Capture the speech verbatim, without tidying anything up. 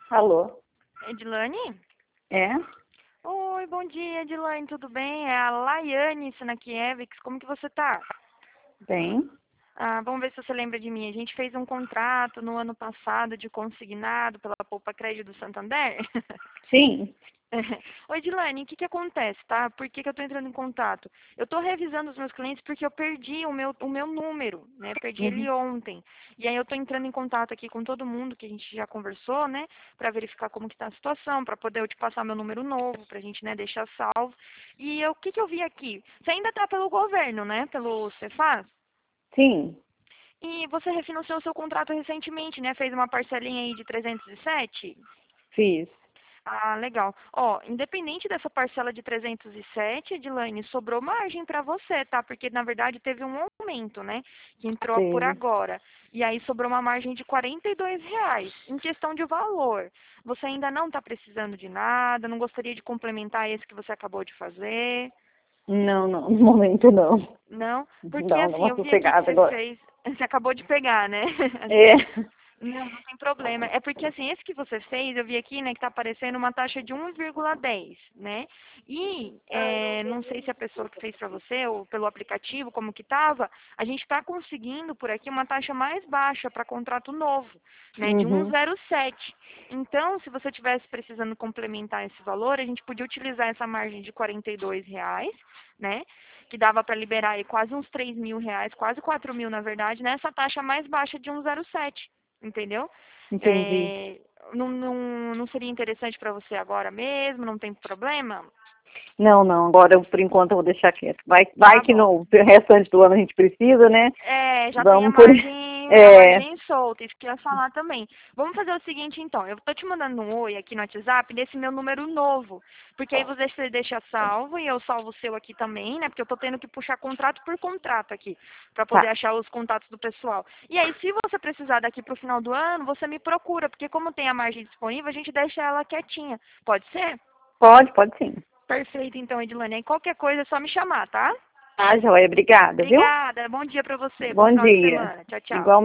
Alô? Edilane? É? Oi, bom dia, Edilane, tudo bem? É a Laiane Sanakiewicz, como que você tá? Bem? Ah, vamos ver se você lembra de mim. A gente fez um contrato no ano passado de consignado pela Poupa Crédito do Santander. Sim. Oi, Edilane, o que que acontece, tá? Por que que eu tô entrando em contato? Eu tô revisando os meus clientes porque eu perdi o meu, o meu número, né? Perdi ele Uhum. ontem. E aí eu tô entrando em contato aqui com todo mundo que a gente já conversou, né? Pra verificar como que tá a situação, pra poder eu te passar meu número novo, pra gente, né, deixar salvo. E eu- o que que eu vi aqui? Você ainda tá pelo governo, né? Pelo Cefaz? Sim, E você refinanciou seu contrato recentemente, né? Fez uma parcelinha aí de trezentos e sete? fiz. Ah, legal. Ó, independente dessa parcela de trezentos e sete, Edilane, sobrou margem para você, tá? Porque na verdade teve um aumento, né? Que entrou por Teve. agora. E aí sobrou uma margem de quarenta e dois reais. Em questão de valor, você ainda não está precisando de nada? Não gostaria de complementar esse que você acabou de fazer? Não, não, no momento não. Não? Porque Não, dá assim, uma eu vi aqui que sossegada você agora. fez. Você acabou de pegar, né? É. Não, não tem problema. É porque assim, esse que você fez, eu vi aqui, né, que tá aparecendo uma taxa de um vírgula dez, né? E é, não sei se a pessoa que fez para você ou pelo aplicativo, como que tava, a gente está conseguindo por aqui uma taxa mais baixa para contrato novo, né, de um Uhum. vírgula zero sete. Então, se você tivesse precisando complementar esse valor, a gente podia utilizar essa margem de quarenta e dois reais, né? Que dava para liberar aí quase uns três mil reais, quase quatro mil na verdade, nessa taxa mais baixa de um vírgula zero sete. Entendeu? Entendi. É, não, não, não seria interessante para você agora mesmo? Não tem problema? Não, não, agora eu, por enquanto eu vou deixar quieto. Vai, vai Tá que bom. no restante do ano a gente precisa, né? É, já tem a Vamos por. margem, a É, margem solta, isso que eu ia falar também. Vamos fazer o seguinte então, eu tô te mandando um oi aqui no WhatsApp desse meu número novo, porque aí você deixa salvo e eu salvo o seu aqui também, né? Porque eu tô tendo que puxar contrato por contrato aqui, para poder tá. achar os contatos do pessoal. E aí, se você precisar daqui pro final do ano, você me procura, porque como tem a margem disponível, a gente deixa ela quietinha. Pode ser? Pode, pode sim. Perfeito, então, Edilane. Aí qualquer coisa é só me chamar, tá? Tá, joia, obrigada, viu? Obrigada. Bom dia pra você. Bom Bom final de dia. semana. Tchau, tchau. Igual